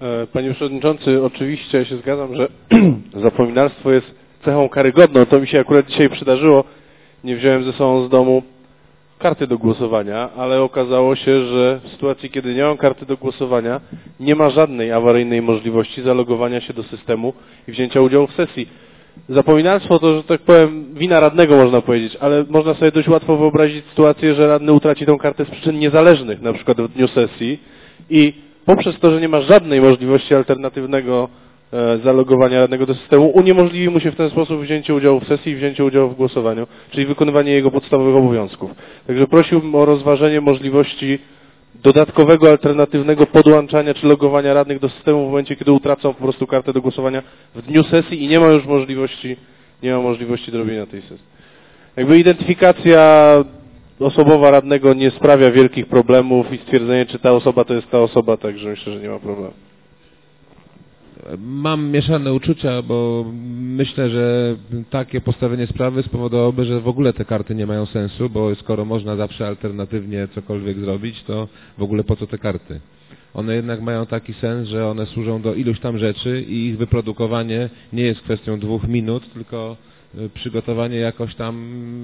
Panie Przewodniczący, oczywiście ja się zgadzam, że zapominalstwo jest cechą karygodną. To mi się akurat dzisiaj przydarzyło. Nie wziąłem ze sobą z domu karty do głosowania, ale okazało się, że w sytuacji, kiedy nie mam karty do głosowania, nie ma żadnej awaryjnej możliwości zalogowania się do systemu i wzięcia udziału w sesji. Zapominalstwo to, że tak powiem, wina radnego można powiedzieć, ale można sobie dość łatwo wyobrazić sytuację, że radny utraci tę kartę z przyczyn niezależnych, na przykład w dniu sesji i poprzez to, że nie ma żadnej możliwości alternatywnego zalogowania radnego do systemu, uniemożliwi mu się w ten sposób wzięcie udziału w sesji i wzięcie udziału w głosowaniu, czyli wykonywanie jego podstawowych obowiązków. Także prosiłbym o rozważenie możliwości dodatkowego, alternatywnego podłączania czy logowania radnych do systemu w momencie, kiedy utracą po prostu kartę do głosowania w dniu sesji i nie ma już możliwości zrobienia tej sesji. Jakby identyfikacja osobowa radnego nie sprawia wielkich problemów i stwierdzenie, czy ta osoba to jest ta osoba, także myślę, że nie ma problemu. Mam mieszane uczucia, bo myślę, że takie postawienie sprawy spowodowałoby, że w ogóle te karty nie mają sensu, bo skoro można zawsze alternatywnie cokolwiek zrobić, to w ogóle po co te karty? One jednak mają taki sens, że one służą do iluś tam rzeczy i ich wyprodukowanie nie jest kwestią 2 minut, tylko przygotowanie jakoś tam,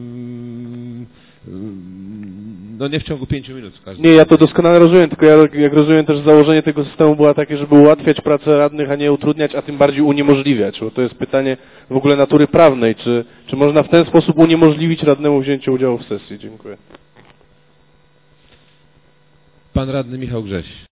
no nie w ciągu 5 minut w każdym razie. Nie, ja to doskonale rozumiem, tylko jak rozumiem też założenie tego systemu było takie, żeby ułatwiać pracę radnych, a nie utrudniać, a tym bardziej uniemożliwiać, bo to jest pytanie w ogóle natury prawnej, czy można w ten sposób uniemożliwić radnemu wzięcie udziału w sesji. Dziękuję. Pan radny Michał Grześ.